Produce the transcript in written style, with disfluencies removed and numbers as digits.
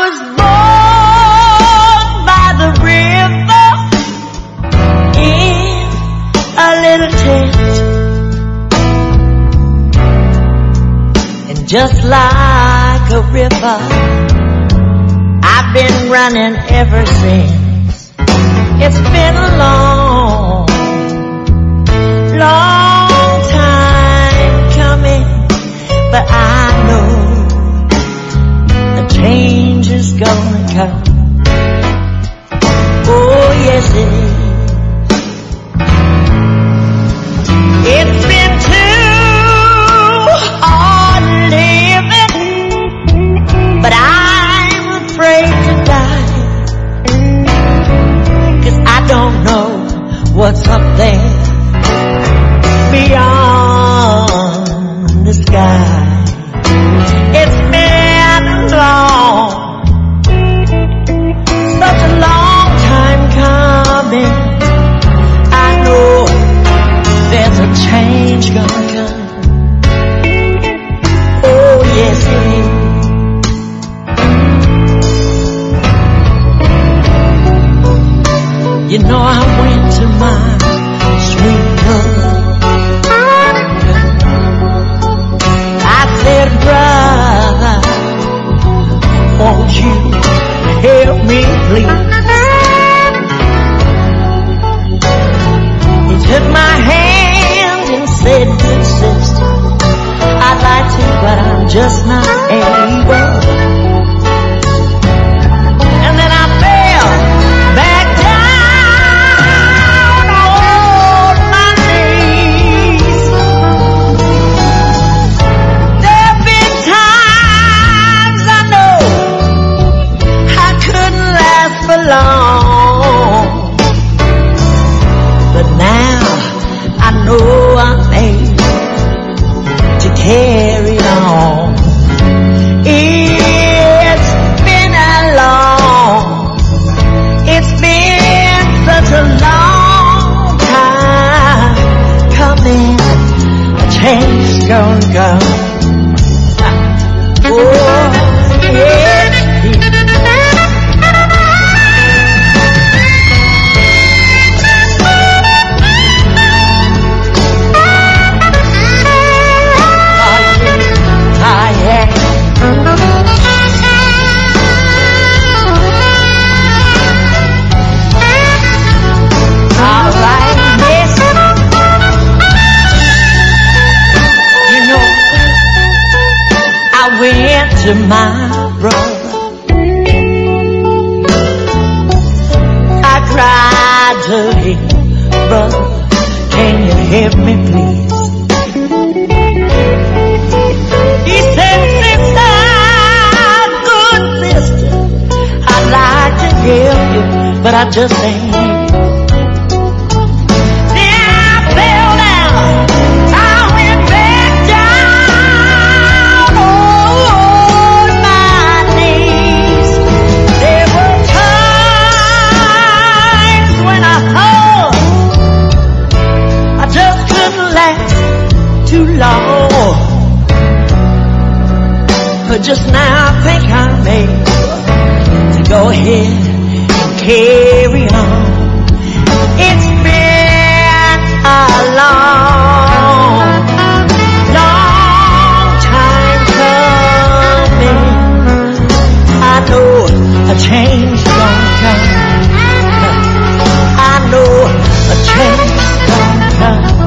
was born by the river in a little tent, and just like a river, I've been running ever since. It's been a long, long time coming, but I know the change is gonna come. Oh yes it is. It's been too hard living, but I'm afraid to die, 'cause I don't know what's up there beyond the sky. It's been long, such a long time coming. I know there's a change gonna come. Oh yes it is. You know I went to my sweet love. I said, brother, won't you help me please? He took my hand and said, good sister, I'd like to, but I'm just not able. And then I fell back down on my knees. There've been times I know I couldn't last for long, but now I know I'm able to carry on. It's been a long, it's been such a long time coming. A change is gonna come. Oh, yeah. Went to my brother, I cried to him, brother, can you help me please? He said, sister, good sister, I'd like to help you, but I just ain't able. But just now I think I'm able to go ahead and carry on. It's been a long, long time coming. I know a change gonna come. I know a change gonna come.